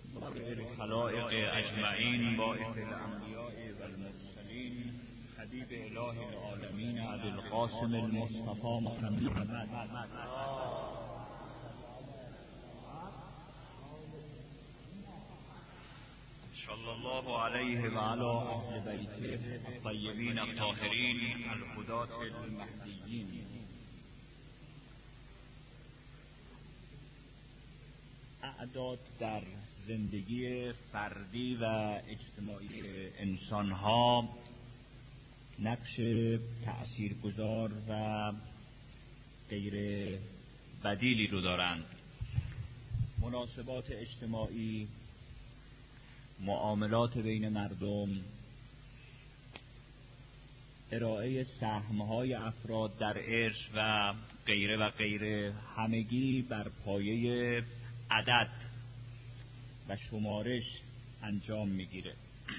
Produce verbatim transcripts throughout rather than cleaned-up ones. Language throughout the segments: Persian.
خلائق اجمعین باعث الانبیاء و المرسلین حبیب اله العالمین ابی القاسم المصطفى محمد صلی الله علیه و علی اهل بیته الطیبین الطاهرین الهداة المهدیین. اعداد در زندگی فردی و اجتماعی انسان‌ها نقش تأثیرگذار و غیر بدیلی رو دارند. مناسبات اجتماعی، معاملات بین مردم، ارائه سهم‌های افراد در ارث و غیره و غیره همگی بر پایه عدد و شمارش انجام میگیره.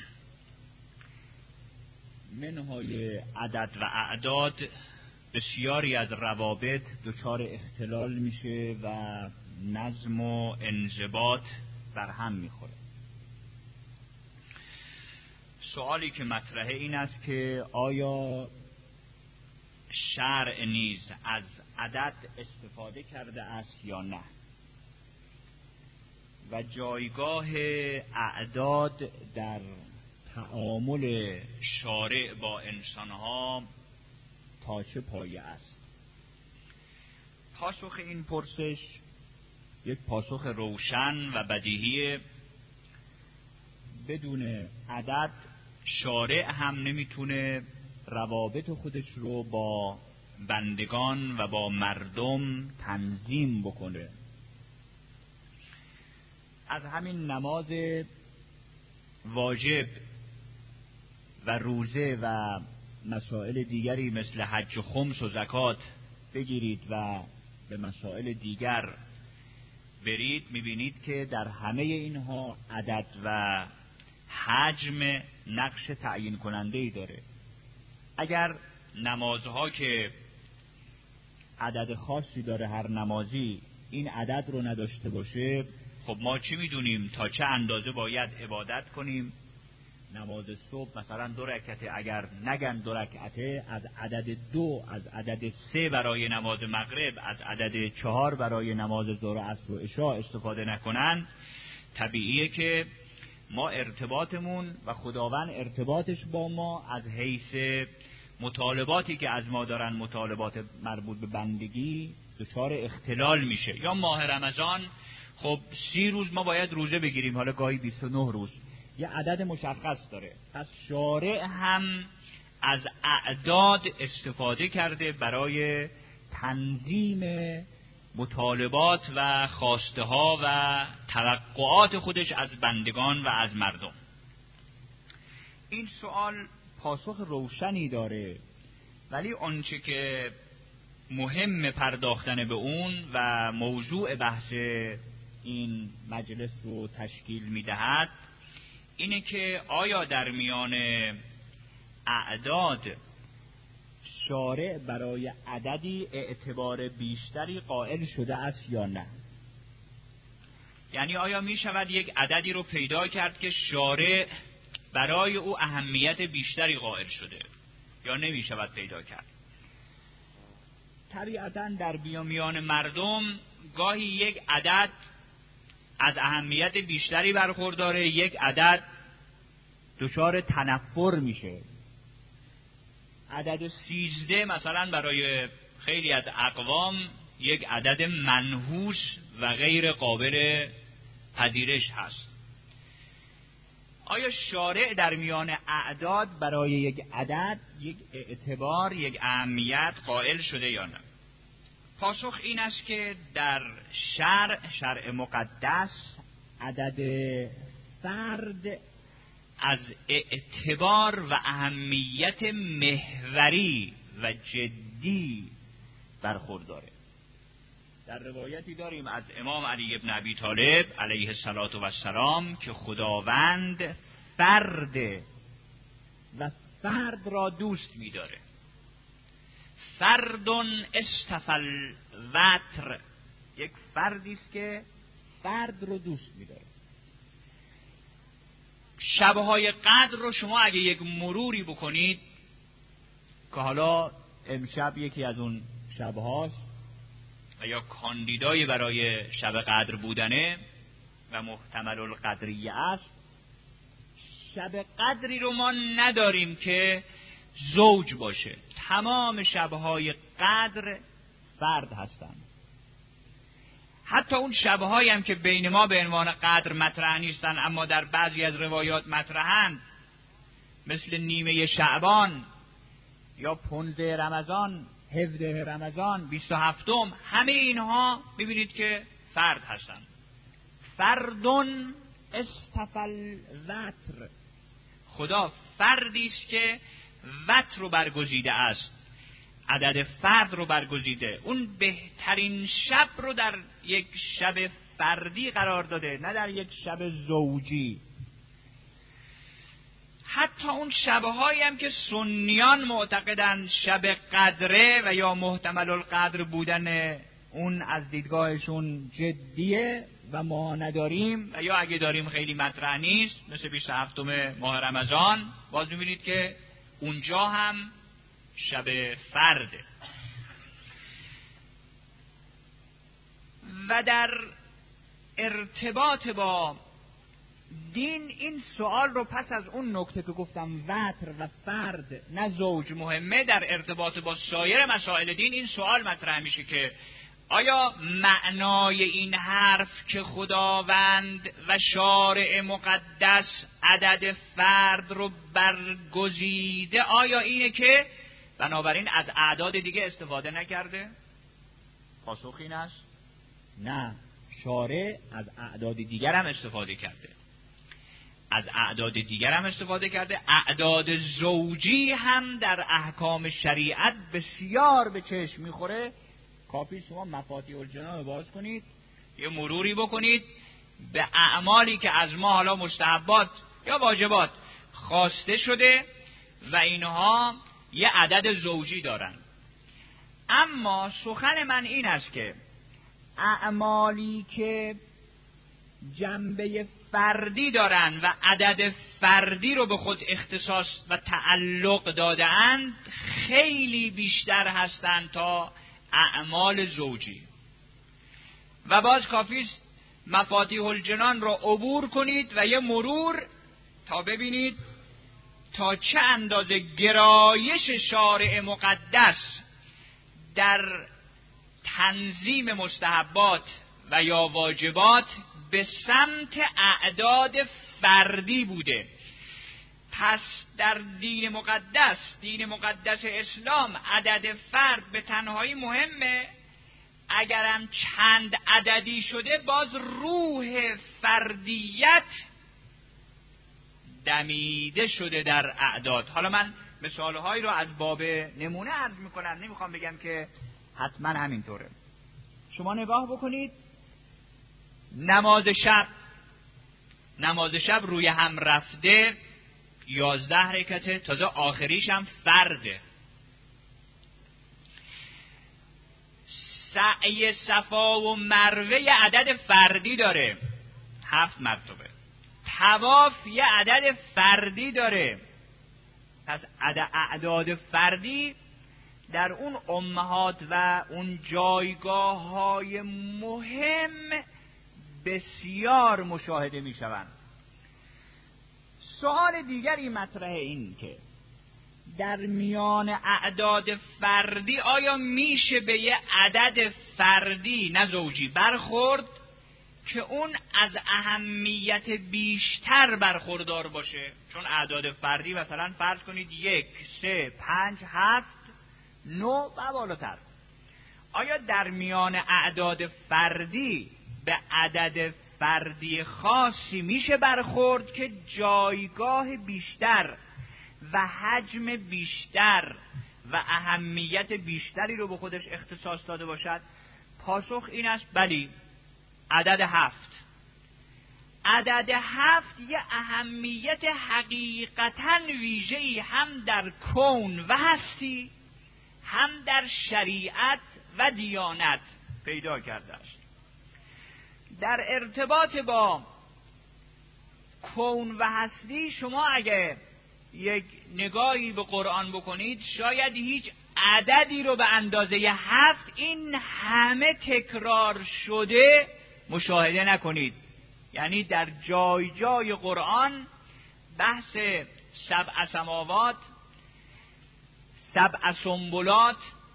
منهای عدد و اعداد بسیاری از روابط دچار اختلال میشه و نظم و انضباط بر هم میخوره. سوالی که مطرحه این است که آیا شرع نیز از عدد استفاده کرده است یا نه، و جایگاه اعداد در تعامل شارع با انسانها تا چه پایه است؟ پاسخ این پرسش یک پاسخ روشن و بدیهی. بدون عدد شارع هم نمیتونه روابط خودش رو با بندگان و با مردم تنظیم بکنه. از همین نماز واجب و روزه و مسائل دیگری مثل حج و خمس و زکات بگیرید و به مسائل دیگر برید، میبینید که در همه اینها عدد و حجم نقش تعیین کننده‌ای داره. اگر نمازها که عدد خاصی داره هر نمازی این عدد رو نداشته باشه، خب ما چی میدونیم تا چه اندازه باید عبادت کنیم؟ نماز صبح مثلا دو رکعته، اگر نگن دو رکعته، از عدد دو، از عدد سه برای نماز مغرب، از عدد چهار برای نماز ظهر و عصر و عشاء استفاده نکنن، طبیعیه که ما ارتباطمون و خداوند ارتباطش با ما از حیث مطالباتی که از ما دارن، مطالبات مربوط به بندگی، دچار اختلال میشه. یا ماه رمضان، خب سی روز ما باید روزه بگیریم، حالا گاهی بیست و نه روز، یه عدد مشخص داره. پس شارع هم از اعداد استفاده کرده برای تنظیم مطالبات و خواسته ها و توقعات خودش از بندگان و از مردم. این سوال پاسخ روشنی داره، ولی آنچه که مهم پرداختن به اون و موضوع بحث این مجلس رو تشکیل میدهد اینه که آیا در میان اعداد شارع برای عددی اعتبار بیشتری قائل شده است یا نه؟ یعنی آیا می شود یک عددی رو پیدا کرد که شارع برای او اهمیت بیشتری قائل شده، یا نمی شود پیدا کرد؟ طبیعتاً در میان مردم گاهی یک عدد از اهمیت بیشتری برخورداره، یک عدد دچار تنفر میشه. عدد سیزده مثلا برای خیلی از اقوام یک عدد منحوس و غیر قابل پذیرش هست. آیا شارع در میان اعداد برای یک عدد یک اعتبار، یک اهمیت قائل شده یا نه؟ پاسخ این است که در شرع شرع مقدس عدد فرد از اعتبار و اهمیت محوری و جدی برخورداره. در روایتی داریم از امام علی ابن ابی طالب علیه السلام که خداوند فرد و فرد را دوست می‌داره. فردون استفل وتر، یک فردی است که فرد رو دوست می‌داره. شبهای قدر رو شما اگه یک مروری بکنید که حالا امشب یکی از اون شبهاست و یا کاندیدای برای شب قدر بودنه و محتمل القدریه است، شب قدری رو ما نداریم که زوج باشه. تمام شبهای قدر فرد هستند. حتی اون شبهایی هم که بین ما به عنوان قدر مطرح نیستن اما در بعضی از روایات مطرحند، مثل نیمه شعبان یا پنزده رمضان، هفده رمضان، بیست و هفتم، همه اینها ببینید که فرد هستند. فردون استفل وتر، خدا فردی است که وتر رو برگزیده است، عدد فرد رو برگزیده، اون بهترین شب رو در یک شب فردی قرار داده، نه در یک شب زوجی. حتی اون شبهایی هم که سنیان معتقدن شب قدره و یا محتمل القدر بودن اون از دیدگاهشون جدیه و ما نداریم و یا اگه داریم خیلی مطرح نیست، مثل بیست و هفتم ماه رمضان، باز می‌بینید که اونجا هم شب فرده. و در ارتباط با دین این سوال رو پس از اون نکته که گفتم وتر و فرد نه زوج مهمه، در ارتباط با سایر مسائل دین این سوال مطرح میشه که آیا معنای این حرف که خداوند و شارع مقدس عدد فرد رو برگزیده آیا اینه که بنابراین از اعداد دیگه استفاده نکرده؟ پاسخ این است نه، شارع از اعداد دیگر هم استفاده کرده، از اعداد دیگر هم استفاده کرده. اعداد زوجی هم در احکام شریعت بسیار به چشم میخوره. کافی شما مفاتیح الجنان رو باز کنید، یه مروری بکنید به اعمالی که از ما حالا مستحبات یا واجبات خواسته شده و اینها یه عدد زوجی دارن. اما سخن من این است که اعمالی که جنبه فردی دارن و عدد فردی رو به خود اختصاص و تعلق داده‌اند خیلی بیشتر هستند تا اعمال زوجی. و باز کافیست مفاتیح الجنان رو عبور کنید و یه مرور تا ببینید تا چه اندازه گرایش شارع مقدس در تنظیم مستحبات و یا واجبات به سمت اعداد فردی بوده. پس در دین مقدس، دین مقدس اسلام، عدد فرد به تنهایی مهمه. اگرم چند عددی شده باز روح فردیت دمیده شده در اعداد. حالا من مثالهایی رو از باب نمونه عرض میکنم، نمیخوام بگم که حتما همینطوره. شما نگاه بکنید نماز شب، نماز شب روی هم رفته یازده رکعته، تازه آخریش هم فرده. سعی صفا و مروه یه عدد فردی داره، هفت مرتبه. طواف یه عدد فردی داره. پس اعداد فردی در اون امهات و اون جایگاه های مهم بسیار مشاهده می شوند. سوال دیگری مطرح این که در میان اعداد فردی آیا میشه به یه عدد فردی نه زوجی برخورد که اون از اهمیت بیشتر برخوردار باشه؟ چون اعداد فردی مثلا فرض کنید یک، سه، پنج، هفت، نو و بالاتر. آیا در میان اعداد فردی به عدد فردی خاصی میشه برخورد که جایگاه بیشتر و حجم بیشتر و اهمیت بیشتری رو به خودش اختصاص داده باشد؟ پاسخ این است بلی، عدد هفت. عدد هفت یه اهمیت حقیقتاً ویژه‌ای هم در کون و هستی هم در شریعت و دیانت پیدا کرده است. در ارتباط با کون و هستی شما اگه یک نگاهی به قرآن بکنید شاید هیچ عددی رو به اندازه هفت این همه تکرار شده مشاهده نکنید. یعنی در جای جای قرآن بحث سبع سماوات، سبع سنبلات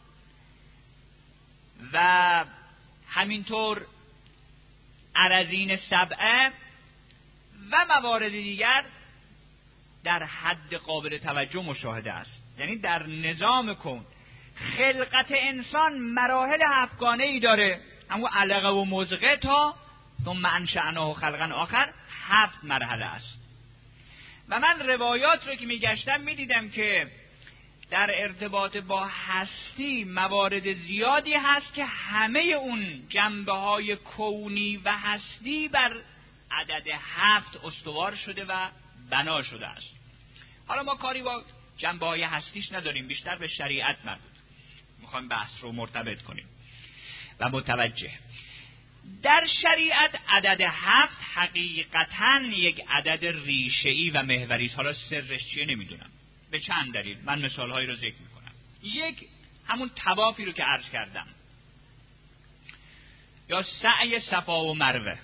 و همینطور ارضین سبعه و موارد دیگر در حد قابل توجه مشاهده است. یعنی در نظام کون خلقت انسان مراحل هفتگانه ای داره، همون علقه و مضغه تا ثم انشأناه خلقا آخر، هفت مرحله است. و من روایات رو که میگشتم میدیدم که در ارتباط با هستی موارد زیادی هست که همه اون جنبه های کونی و هستی بر عدد هفت استوار شده و بنا شده است. حالا ما کاری با جنبه های هستیش نداریم، بیشتر به شریعت مربوط، میخوایم بحث رو مرتبط کنیم و متوجه. در شریعت عدد هفت حقیقتاً یک عدد ریشه‌ای و محوری است. حالا سرش چیه نمیدونم، به چند دلیل من مثالهایی رو ذکر میکنم. یک، همون طوافی رو که عرض کردم، یا سعی صفا و مروه.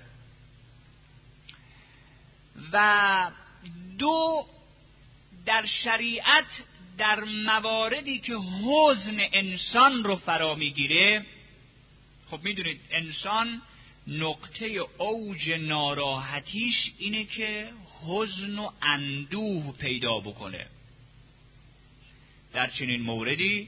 و دو، در شریعت در مواردی که حزن انسان رو فرا میگیره، خب میدونید انسان نقطه اوج ناراحتیش اینه که حزن و اندوه پیدا بکنه. در چنین موردی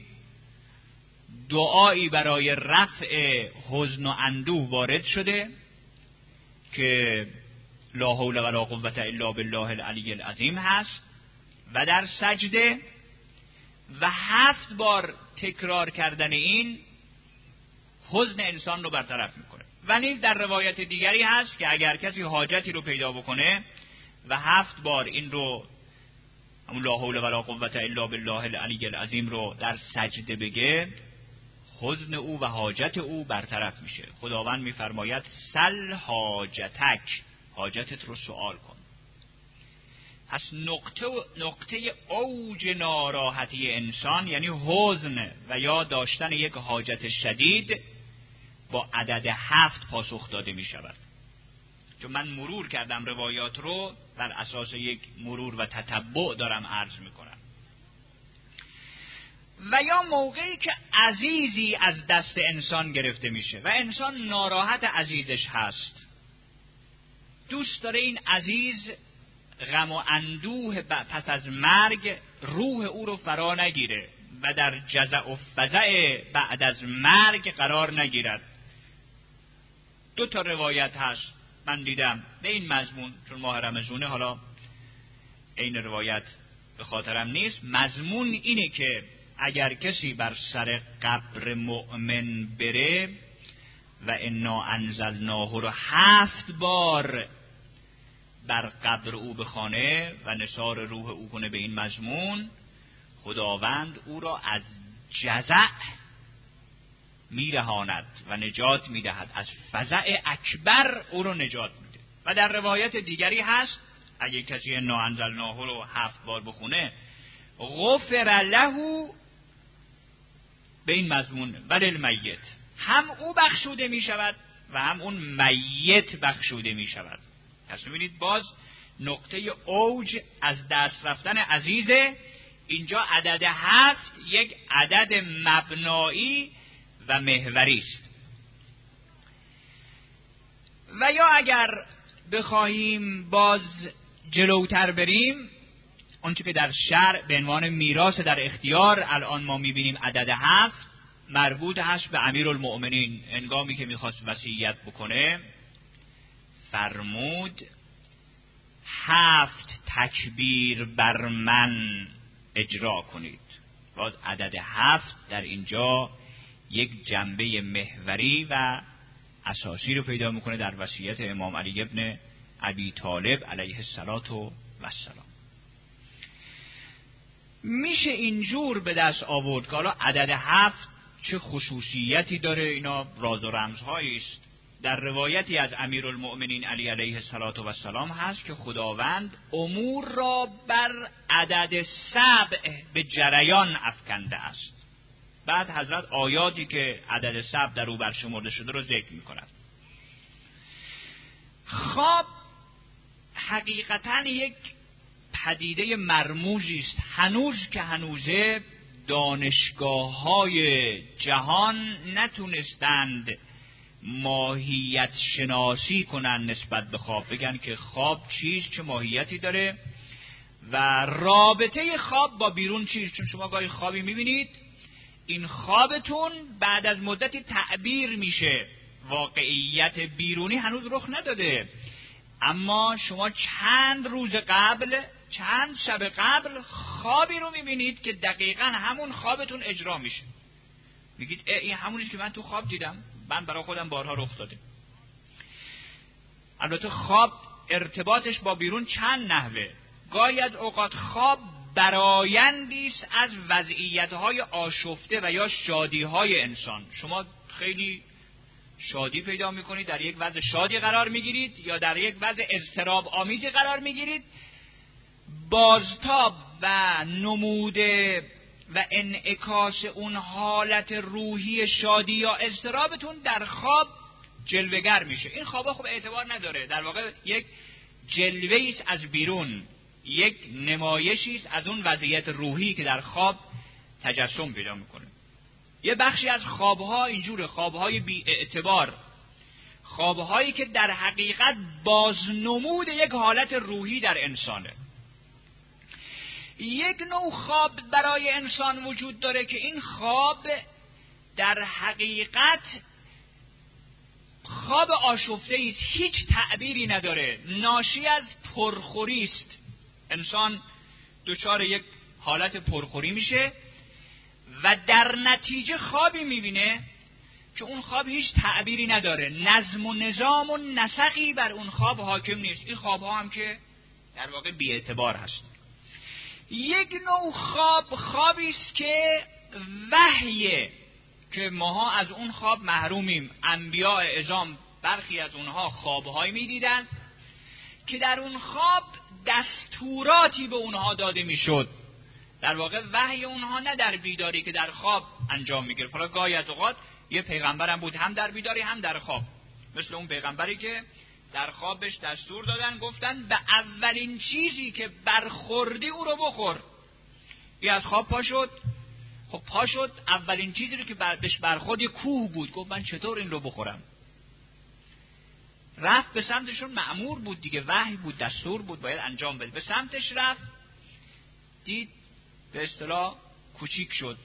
دعایی برای رفع حزن و اندوه وارد شده که لا حول ولا قوة الا بالله العلی العظیم هست و در سجده و هفت بار تکرار کردن این حزن انسان رو برطرف میکنه. و نیز در روایت دیگری هست که اگر کسی حاجتی رو پیدا بکنه و هفت بار این رو، همون لا حول ولا قوة الا بالله العلی العظیم رو در سجده بگه، حزن او و حاجت او برطرف میشه. خداوند میفرماید سل حاجتک، حاجتت رو سوال کن. پس نقطه نقطه اوج ناراحتی انسان یعنی حزن و یا داشتن یک حاجت شدید با عدد هفت پاسخ داده می شود. چون من مرور کردم روایات رو، بر اساس یک مرور و تتبع دارم عرض می کنم. و یا موقعی که عزیزی از دست انسان گرفته میشه و انسان ناراحت عزیزش هست، دوست داره این عزیز غم و اندوه پس از مرگ روح او رو فرا نگیره و در جزع و فزع بعد از مرگ قرار نگیرد. دو تا روایت هست من دیدم به این مضمون، چون ماه رمضونه حالا این روایت به خاطرم نیست. مضمون اینه که اگر کسی بر سر قبر مؤمن بره و انا انزلناه رو هفت بار بر قبر او بخوانه و نثار روح او کنه به این مضمون، خداوند او را از جزع میرهاند و نجات میدهد، از فزع اکبر او رو نجات میده. و در روایت دیگری هست اگه کسی انا انزلناه رو هفت بار بخونه غفر له به این مضمون وللمیت، هم او بخشوده میشود و هم اون میت بخشوده میشود. پس می‌بینید باز نقطه اوج از دست رفتن عزیزه. اینجا عدد هفت یک عدد مبنایی و محوری است. و یا اگر بخواهیم باز جلوتر بریم، اونچه که در شرع به عنوان میراث در اختیار الان ما می‌بینیم عدد هفت مربوط هست به امیرالمؤمنین. هنگامی که می‌خواست وصیت بکنه فرمود هفت تکبیر بر من اجرا کنید. باز عدد هفت در اینجا یک جنبه محوری و اساسی رو پیدا میکنه در وصیت امام علی ابن ابی طالب علیه السلام. میشه اینجور به دست آورد که حالا عدد هفت چه خصوصیتی داره، اینا راز و رمزهایی است. در روایتی از امیرالمؤمنین علی علیه السلام هست که خداوند امور را بر عدد سبع به جریان افکنده است. بعد حضرت آیاتی که عدد سبع در او برشمرده شده رو ذکر می‌کند. خواب حقیقتاً یک پدیده مرموزی است. هنوز که هنوزه دانشگاه‌های جهان نتونستند ماهیت شناسی کنن نسبت به خواب، بگن که خواب چیست، چه ماهیتی داره و رابطه خواب با بیرون چیست. چون شما گاهی خوابی میبینید، این خوابتون بعد از مدتی تعبیر میشه، واقعیت بیرونی هنوز رخ نداده، اما شما چند روز قبل، چند شب قبل خوابی رو میبینید که دقیقاً همون خوابتون اجرا میشه. میگید این همونیست که من تو خواب دیدم، من برای خودم بارها رخ داده. البته خواب ارتباطش با بیرون چند نحوه. گاهی از اوقات خواب برآیندی است از وضعیت‌های آشفته و یا شادی‌های انسان. شما خیلی شادی پیدا می‌کنید، در یک وضع شادی قرار می‌گیرید یا در یک وضع اضطراب آمیزی قرار می‌گیرید. بازتاب و نموده و انعکاس اون حالت روحی شادی یا اضطرابتون در خواب جلوه‌گر میشه. این خوابا خب اعتبار نداره، در واقع یک جلوه‌ای است از بیرون، یک نمایشی است از اون وضعیت روحی که در خواب تجسم پیدا میکنه. یه بخشی از خوابها اینجوره، خوابهای بی اعتبار، خوابهایی که در حقیقت بازنمود یک حالت روحی در انسانه. یک نوع خواب برای انسان وجود داره که این خواب در حقیقت خواب آشفته است، هیچ تعبیری نداره، ناشی از پرخوری است. انسان دچار یک حالت پرخوری میشه و در نتیجه خوابی میبینه که اون خواب هیچ تعبیری نداره، نظم و نظام و نسقی بر اون خواب حاکم نیست. این خوابها هم که در واقع بی اعتبار هست. یک نوع خواب خوابی است که وحیه که ماها از اون خواب محرومیم. انبیاء اعظام برخی از اونها خوابهایی میدیدن که در اون خواب دستوراتی به اونها داده میشد. در واقع وحی اونها نه در بیداری که در خواب انجام میگیره. حالا گاهی از اوقات یه پیغمبرم بود هم در بیداری هم در خواب، مثل اون پیغمبری که در خوابش دستور دادن، گفتن به اولین چیزی که برخوردی او رو بخور. این از خواب پا شد، خب پا شد اولین چیزی رو که بهش برخورد یه کوه بود، گفت من چطور این رو بخورم؟ رفت به سمتشون، مأمور بود دیگه، وحی بود، دستور بود باید انجام بده. به سمتش رفت، دید به اصطلاح کوچیک شد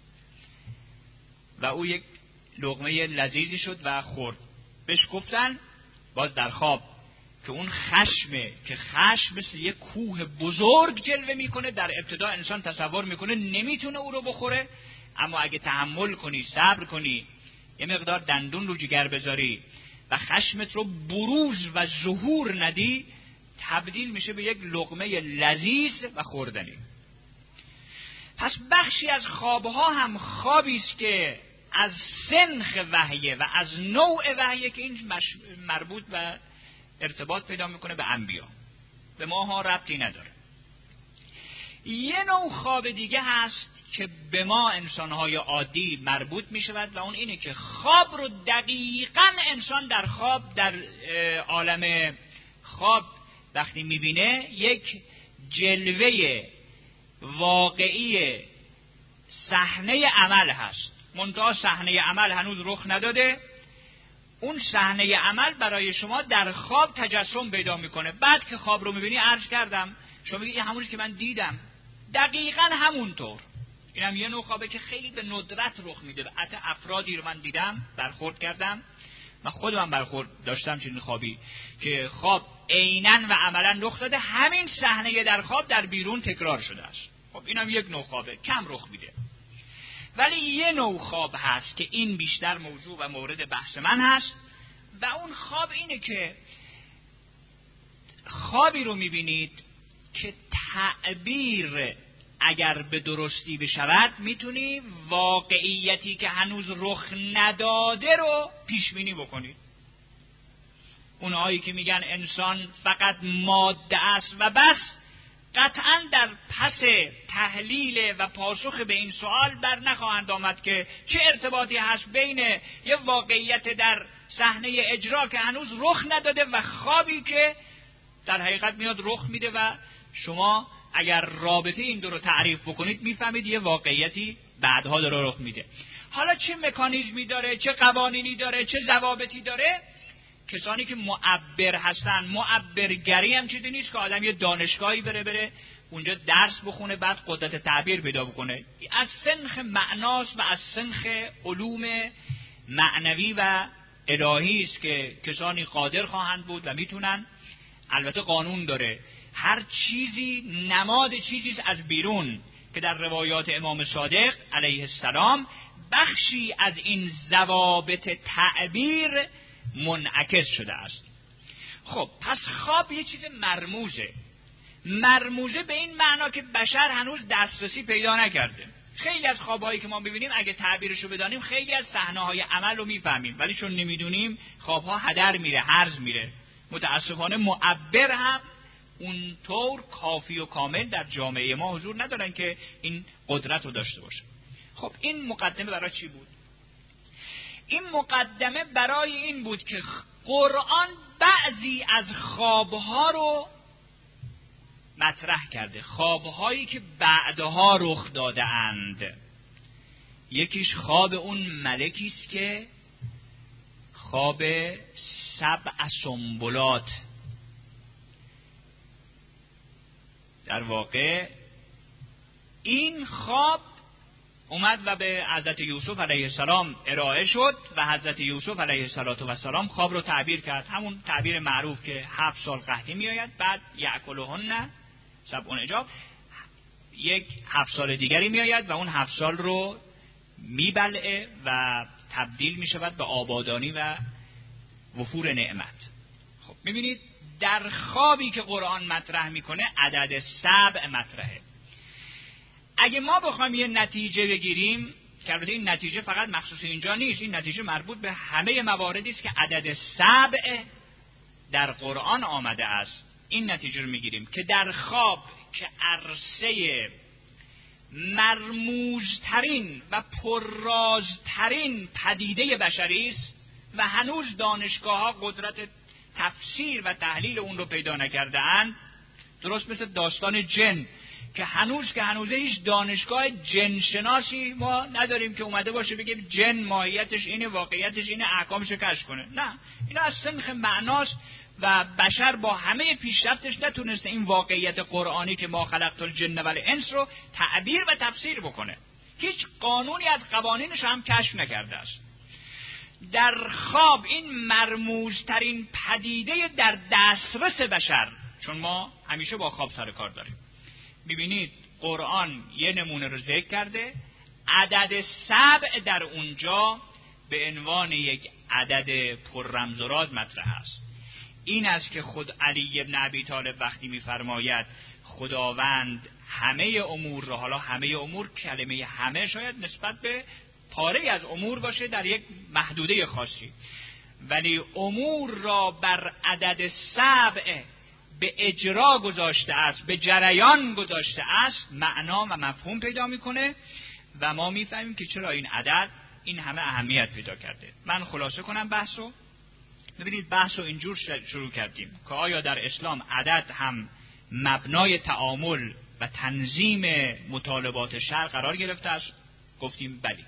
و او یک لقمه لذیذی شد و خورد. بهش گفتن باز در خواب که اون خشمه که خشم مثل یک کوه بزرگ جلوه میکنه. در ابتدا انسان تصور میکنه نمیتونه او رو بخوره، اما اگه تحمل کنی، صبر کنی، یه مقدار دندون رو جگر بذاری و خشمت رو بروز و ظهور ندی، تبدیل میشه به یک لقمه لذیذ و خوردنی. پس بخشی از خوابها هم خوابی است که از سنخ وحیه و از نوع وحیه که این مربوط و ارتباط پیدا میکنه به انبیا، به ما ها ربطی نداره. یه نوع خواب دیگه هست که به ما انسانهای عادی مربوط میشود و اون اینه که خواب رو دقیقاً انسان در خواب، در عالم خواب وقتی میبینه، یک جلوه واقعی صحنه عمل هست، منتها صحنه عمل هنوز رخ نداده. اون صحنه عمل برای شما در خواب تجسم پیدا میکنه. بعد که خواب رو میبینی، عرض کردم شما میگی این همونیست که من دیدم، دقیقاً همونطور. اینم یه نوع خوابه که خیلی به ندرت رخ میده. حتی افرادی رو من دیدم، برخورد کردم، من خودم برخورد داشتم چنین خوابی که خواب عیناً و عملاً رخ داده، همین صحنه در خواب در بیرون تکرار شده است. خب اینم یک نوع خوابه، کم رخ میده. ولی یه نوع خواب هست که این بیشتر موضوع و مورد بحث من هست و اون خواب اینه که خوابی رو میبینید که تعبیر اگر به درستی بشود میتونی واقعیتی که هنوز رخ نداده رو پیش بینی بکنید. اونهایی که میگن انسان فقط ماده است و بس، قطعا در پس تحلیل و پاسخ به این سوال بر نخواهند آمد که چه ارتباطی هست بین یه واقعیت در صحنه اجرا که هنوز رخ نداده و خوابی که در حقیقت میاد رخ میده و شما اگر رابطه این دو رو تعریف بکنید میفهمید یه واقعیتی بعدها داره رخ میده. حالا چه مکانیزمی داره، چه قوانینی داره، چه ضوابطی داره؟ کسانی که معبر هستن، معبرگری هم چیزی نیست که آدم یه دانشگاهی بره بره اونجا درس بخونه بعد قدرت تعبیر پیدا بکنه. از سنخ معناست و از سنخ علوم معنوی و الهی است که کسانی قادر خواهند بود و میتونن. البته قانون داره، هر چیزی نماد چیزی از بیرون که در روایات امام صادق علیه السلام بخشی از این ضوابط تعبیر منعکس شده است. خب پس خواب یه چیز مرموزه، مرموزه به این معنا که بشر هنوز دسترسی پیدا نکرده. خیلی از خوابهایی که ما ببینیم اگه تعبیرشو بدانیم خیلی از صحنه‌های عمل رو میفهمیم، ولی چون نمیدونیم خوابها هدر میره، هرز میره. متاسفانه معبر هم اونطور کافی و کامل در جامعه ما حضور ندارن که این قدرت رو داشته باشه. خب این مقدمه برای چی بود؟ این مقدمه برای این بود که قرآن بعضی از خوابها رو مطرح کرده، خوابهایی که بعدها رخ داده اند. یکیش خواب اون ملکی است که خواب سبع سنبلات، در واقع این خواب اومد و به حضرت یوسف علیه السلام ارائه شد و حضرت یوسف علیه السلام خواب رو تعبیر کرد، همون تعبیر معروف که هفت سال قحطی میآید، بعد یأکلهن سبع عجاف، یک هفت سال دیگری میآید و اون هفت سال رو میبلعه و تبدیل میشود به آبادانی و وفور نعمت. خب میبینید در خوابی که قرآن مطرح میکنه عدد سبع مطرحه. اگه ما بخوایم یه نتیجه بگیریم که البته این نتیجه فقط مخصوص اینجا نیست، این نتیجه مربوط به همه مواردی است که عدد سبع در قرآن آمده است، این نتیجه رو میگیریم که در خواب که عرصه مرموزترین و پررازترین پدیده بشری است و هنوز دانشگاه ها قدرت تفسیر و تحلیل اون رو پیدا نکرده اند، درست مثل داستان جن که هنوز که هنوزه هیچ دانشگاه جن شناسی ما نداریم که اومده باشه بگه جن ماهیتش اینه، واقعیتش اینه، احکامش رو کشف کنه. نه، اینا از سنخ معناست و بشر با همه پیشرفتش نتونسته این واقعیت قرآنی که ما خلقت الجن و الانس رو تعبیر و تفسیر بکنه. هیچ قانونی از قوانینش هم کشف نکرده است. در خواب این مرموزترین پدیده در دسترس بشر، چون ما همیشه با خواب سر کار داریم. ببینید قرآن یه نمونه رو ذکر کرده، عدد سبع در اونجا به عنوان یک عدد پر رمز و راز مطرح است. این است که خود علی ابن ابی طالب وقتی می‌فرماید خداوند همه امور را، حالا همه امور کلمه همه شاید نسبت به پاره از امور باشه در یک محدوده خاصی، ولی امور را بر عدد سبع به اجرا گذاشته است، به جریان گذاشته است، معنا و مفهوم پیدا میکنه و ما میفهمیم که چرا این عدد این همه اهمیت پیدا کرده. من خلاصه کنم بحثو. ببینید بحثو اینجور شروع کردیم که آیا در اسلام عدد هم مبنای تعامل و تنظیم مطالبات شرع قرار گرفته است؟ گفتیم بلی.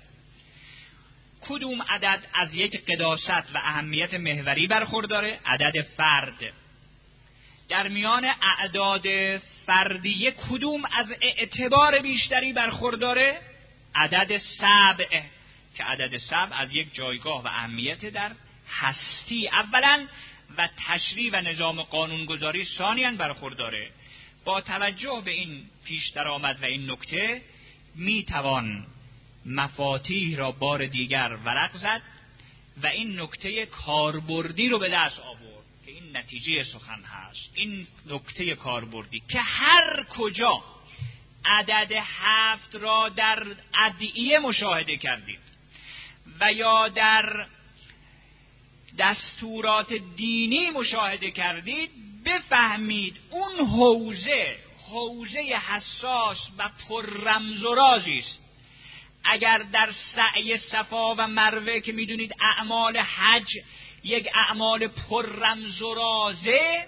کدوم عدد از یک قداست و اهمیت محوری برخورداره؟ عدد فرد. در میان اعداد فردیه کدوم از اعتبار بیشتری برخورداره؟ عدد سبع، که عدد سبع از یک جایگاه و اهمیت در هستی اولا و تشریع و نظام قانونگذاری ثانیاً برخورداره. با توجه به این پیش درآمد و این نکته میتوان مفاتیح را بار دیگر ورق زد و این نکته کاربردی رو به دست آورد که این نتیجه سخن هست. این نکته کاربردی که هر کجا عدد هفت را در ادعیه مشاهده کردید و یا در دستورات دینی مشاهده کردید بفهمید اون حوزه حوزه حساس و پر رمز و رازی است. اگر در سعی صفا و مروه که میدونید اعمال حج یک اعمال پر رمز و رازه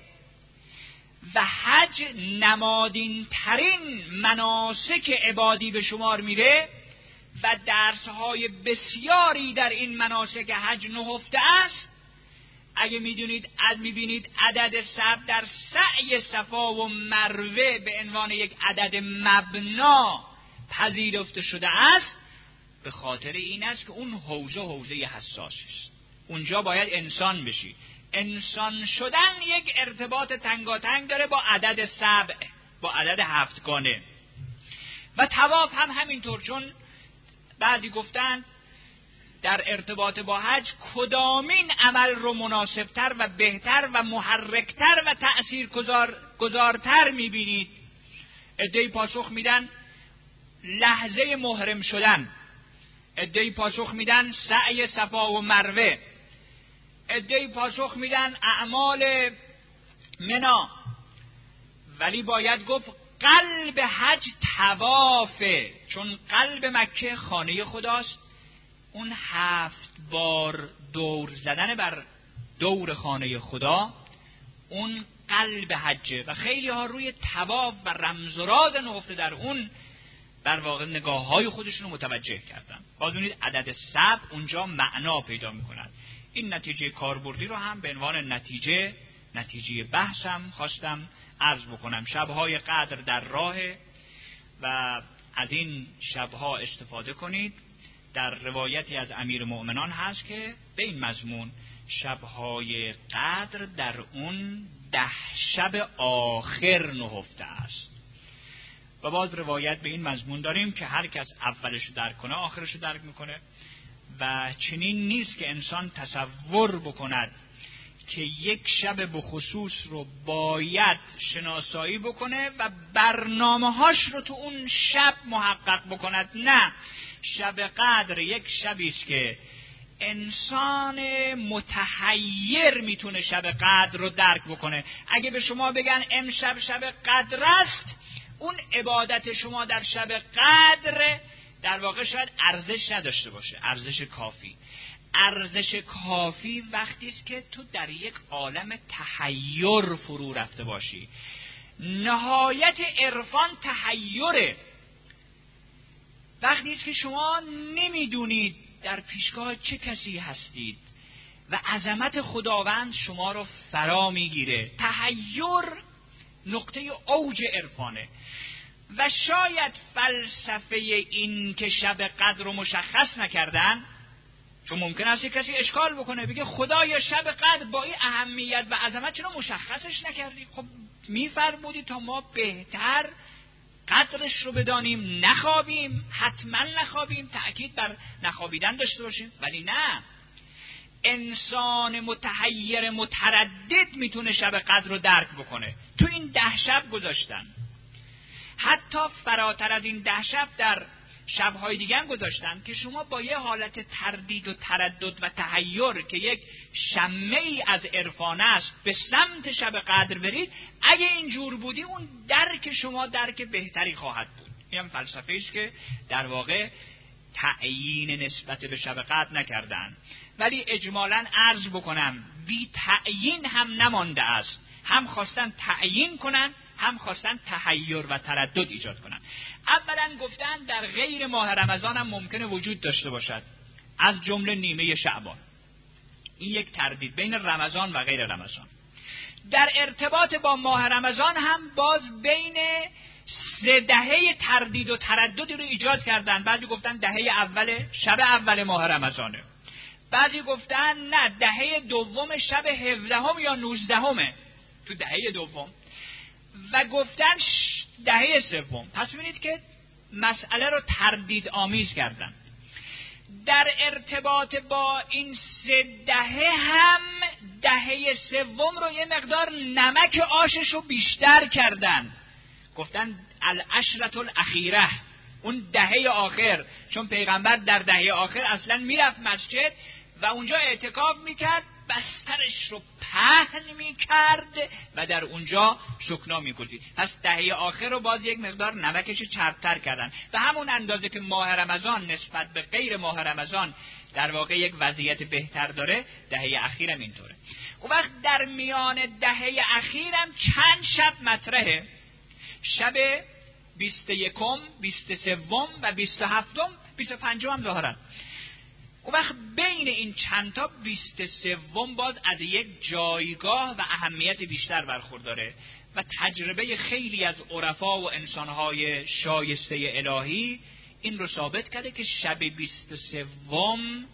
و حج نمادین ترین مناسک عبادی به شمار میره و درسهای بسیاری در این مناسک حج نهفته است، اگه میدونید اد میبینید عدد سبع در سعی صفا و مروه به عنوان یک عدد مبنا پذیرفته شده است، به خاطر این است که اون حوزه حوزه حساس است. اونجا باید انسان بشی. انسان شدن یک ارتباط تنگاتنگ داره با عدد سبع، با عدد هفتگانه. و طواف هم همینطور، چون بعدی گفتن در ارتباط با حج کدامین عمل رو مناسبتر و بهتر و محرکتر و تأثیرگذارتر میبینید. عده‌ای پاسخ میدن لحظه محرم شدن، عده‌ای پاسخ میدن سعی صفا و مروه، عده‌ای پاسخ میدن اعمال منا. ولی باید گفت قلب حج طوافه، چون قلب مکه خانه خداست. اون هفت بار دور زدن بر دور خانه خدا اون قلب حجه و خیلی ها روی طواف و رمز و راز نهفته در اون در واقع نگاه های خودشون رو متوجه کردن. باز ببینید عدد سبع اونجا معنا پیدا میکنن. این نتیجه کاربردی رو هم به عنوان نتیجه نتیجه بحثم خواستم عرض بکنم. شبهای قدر در راه و از این شبها استفاده کنید. در روایتی از امیر مؤمنان هست که به این مضمون شبهای قدر در اون ده شب آخر نهفته است. و باز روایت به این مضمون داریم که هر کس اولش رو درک کنه آخرش رو درک میکنه و چنین نیست که انسان تصور بکند که یک شب بخصوص رو باید شناسایی بکنه و برنامه هاش رو تو اون شب محقق بکند. نه، شب قدر یک شبی است که انسان متحیر میتونه شب قدر رو درک بکنه. اگه به شما بگن امشب شب قدر است، اون عبادت شما در شب قدر در واقع شاید ارزش نداشته باشه، ارزش کافی. ارزش کافی وقتی است که تو در یک عالم تحیر فرو رفته باشی. نهایت عرفان تحیره. وقتی است که شما نمیدونید در پیشگاه چه کسی هستید و عظمت خداوند شما رو فرا میگیره. تحیر نقطه اوج عرفانه. و شاید فلسفه این که شب قدر رو مشخص نکردن، چون ممکن است کسی اشکال بکنه بگه خدایا شب قدر با این اهمیت و عظمت چرا مشخصش نکردی؟ خب میفرمودی تا ما بهتر قدرش رو بدانیم، نخوابیم، حتما نخوابیم، تأکید بر نخوابیدن داشته باشیم. ولی نه، انسان متحیر متردد میتونه شب قدر رو درک بکنه. تو این ده شب گذاشتن، حتی فراتر از این ده شب در شبهای دیگه هم گذاشتن که شما با یه حالت تردید و تردد و تحیر که یک شمه ای از عرفان است به سمت شب قدر برید. اگه اینجور بودی اون درک شما درک بهتری خواهد بود. این هم فلسفه است که در واقع تعیین نسبت به شب قدر نکردن، ولی اجمالاً عرض بکنم بی تعیین هم نمانده است. هم خواستن تعیین کنن، هم خواستن تحیر و تردد ایجاد کنن. اولا گفتن در غیر ماه رمضان هم ممکنه وجود داشته باشد، از جمله نیمه شعبان. این یک تردید بین رمضان و غیر رمضان. در ارتباط با ماه رمضان هم باز بین سه دهه تردید و ترددی رو ایجاد کردن. بعضی گفتن دهه اول شب اول ماه رمضانه، بعضی گفتن نه دهه دوم شب هفدهم یا نوزدهمه، تو دهه دوم، و گفتن دهه سوم. پس ببینید که مسئله رو تردید آمیز کردن. در ارتباط با این سه دهه هم دهه سوم رو یه مقدار نمک آشش رو بیشتر کردن. گفتن العشرة الاخیره، اون دهه آخر، چون پیغمبر در دهه آخر اصلا میرفت مسجد و اونجا اعتکاف میکرد بسترش رو پهن می کرد و در اونجا سکنا می گذید. پس دهه آخر رو باز یک مقدار نمکش چربتر کردن و همون اندازه که ماه رمضان نسبت به غیر ماه رمضان در واقع یک وضعیت بهتر داره، دهه اخیرم اینطوره. اون وقت در میان دهه اخیرم چند شب مطرحه، شب بیست و یکم، بیست و سوم و بیست و هفتم، بیست و پنجم هم ظاهرا. اون وقت بین این چند تا بیست و سوم باز از یک جایگاه و اهمیت بیشتر برخورداره و تجربه خیلی از عرفا و انسانهای شایسته الهی این رو ثابت کرده که شب بیست و سوم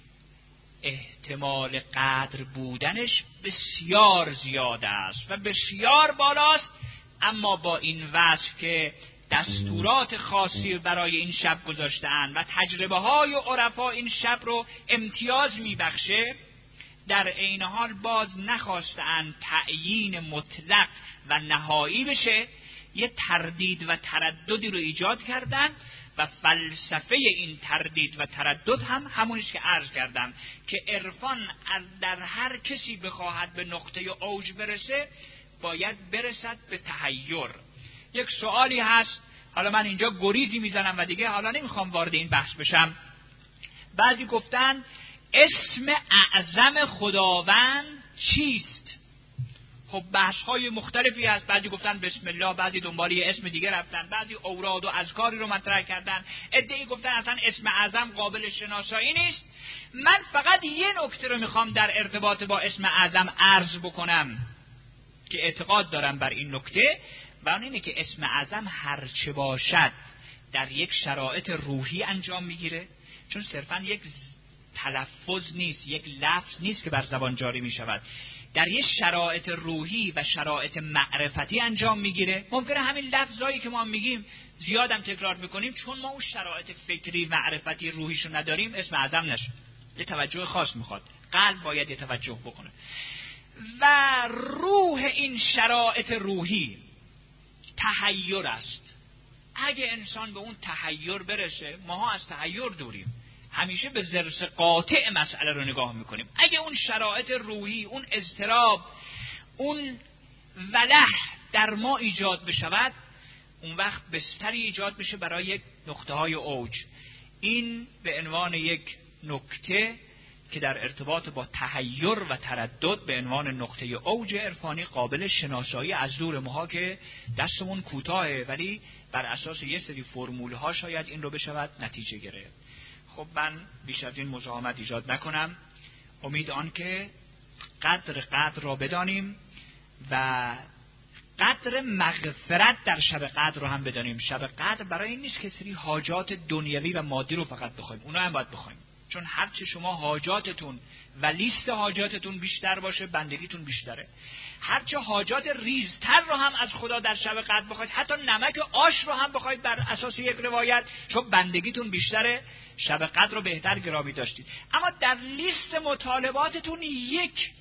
احتمال قدر بودنش بسیار زیاد است و بسیار بالاست، اما با این وصف که دستورات خاصی برای این شب گذاشته‌اند و تجربه های عرفا این شب رو امتیاز میبخشه، در عین حال باز نخواستند تعیین مطلق و نهایی بشه، یه تردید و ترددی رو ایجاد کردن و فلسفه این تردید و تردد هم همونیش که عرض کردم که عرفان در هر کسی بخواهد به نقطه اوج برسه باید برسد به تحیر. یک سوالی هست، حالا من اینجا گریزی میزنم و دیگه حالا نمیخوام وارد این بحث بشم. بعضی گفتن اسم اعظم خداوند چیست؟ خب بحث های مختلفی هست، بعضی گفتن بسم الله، بعضی دنبال یه اسم دیگه رفتن، بعضی اوراد و اذکاری رو مطرح کردن، عده‌ای گفتن اصلا اسم اعظم قابل شناسایی نیست. من فقط یه نکته رو میخوام در ارتباط با اسم اعظم عرض بکنم که اعتقاد دارم بر این نکته، و اون اینه که اسم اعظم هرچه باشد در یک شرایط روحی انجام میگیره، چون صرفا یک تلفظ نیست، یک لفظ نیست که بر زبان جاری میشود، در یک شرایط روحی و شرایط معرفتی انجام میگیره. ممکنه همین لفظایی که ما میگیم زیادم تکرار میکنیم، چون ما اون شرایط فکری معرفتی روحیشو نداریم اسم اعظم نشه، یه توجه خاص میخواد، قلب باید یه توجه بکنه. و روح این شرایط روحی تحیر است. اگه انسان به اون تحیر برسه، ماها از تحیر دوریم، همیشه به ضرس قاطع مسئله رو نگاه میکنیم. اگه اون شرایط روحی، اون اضطراب، اون وله در ما ایجاد بشود، اون وقت بستری ایجاد بشه برای یک نقطه های اوج. این به عنوان یک نکته که در ارتباط با تحیر و تردد به عنوان نقطه اوج عرفانی قابل شناسایی از دور ماها که دستمون کوتاهه، ولی بر اساس یه سری فرمول ها شاید این رو بشود نتیجه گرفت. خب من بیش از این مزاحمت ایجاد نکنم، امید آن که قدر قدر را بدانیم و قدر مغفرت در شب قدر رو هم بدانیم. شب قدر برای این نیست که سری حاجات دنیوی و مادی رو فقط بخوایم، اونا هم باید بخوایم، چون هرچه شما حاجاتتون و لیست حاجاتتون بیشتر باشه بندگیتون بیشتره. هرچه حاجات ریزتر رو هم از خدا در شب قدر بخواید، حتی نمک آش رو هم بخواید بر اساس یک روایت، چون بندگیتون بیشتره شب قدر رو بهتر گرامی داشتید. اما در لیست مطالباتتون یک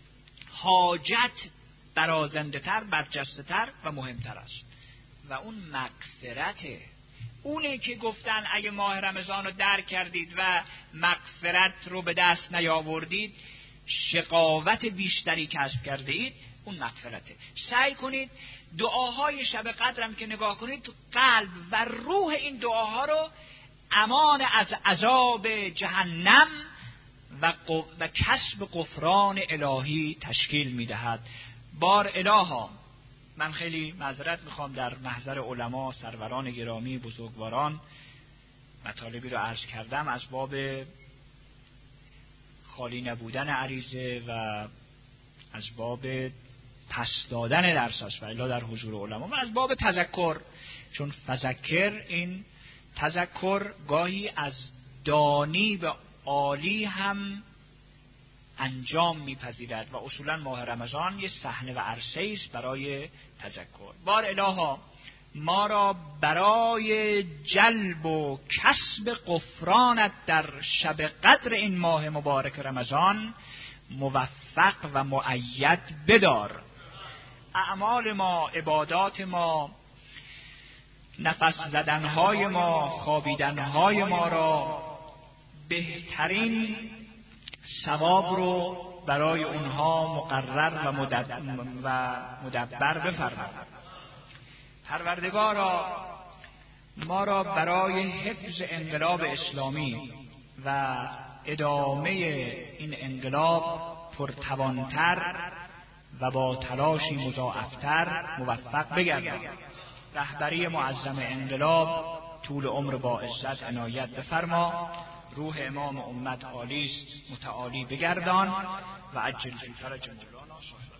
حاجت برازنده تر، برجسته تر و مهمتر است و اون مغفرته. اونه که گفتن اگه ماه رمضان رو درک کردید و مغفرت رو به دست نیاوردید، شقاوت بیشتری کسب کرده اید، اون مغفرته. سعی کنید دعاهای شب قدرم که نگاه کنید، تو قلب و روح این دعاها رو امان از عذاب جهنم و, و کسب غفران الهی تشکیل میدهد. بار الها، من خیلی معذرت میخوام در محضر علما، سروران گرامی، بزرگواران مطالبی رو عرض کردم از باب خالی نبودن عریضه و از باب پس دادن درس است و الا در حضور علما و از باب تذکر، چون فذکر، این تذکر گاهی از دانی به عالی هم انجام میپذیرد و اصولا ماه رمضان یه صحنه و عرصه است برای تذکر. بار الها ما را برای جلب و کسب غفرانت در شب قدر این ماه مبارک رمضان موفق و مؤید بدار. اعمال ما، عبادات ما، نفس زدنهای ما، خوابیدنهای ما را بهترین ثواب رو برای اونها مقرر و مدبر بفرما. پروردگارا ما را برای حفظ انقلاب اسلامی و ادامه این انقلاب پرتوانتر و با تلاشی مضاعفتر موفق بگردان. رهبری معظم انقلاب طول عمر با عزت عنایت بفرما. روح امام امت عالی است متعالی بگردان و عجل فی فرج مولانا.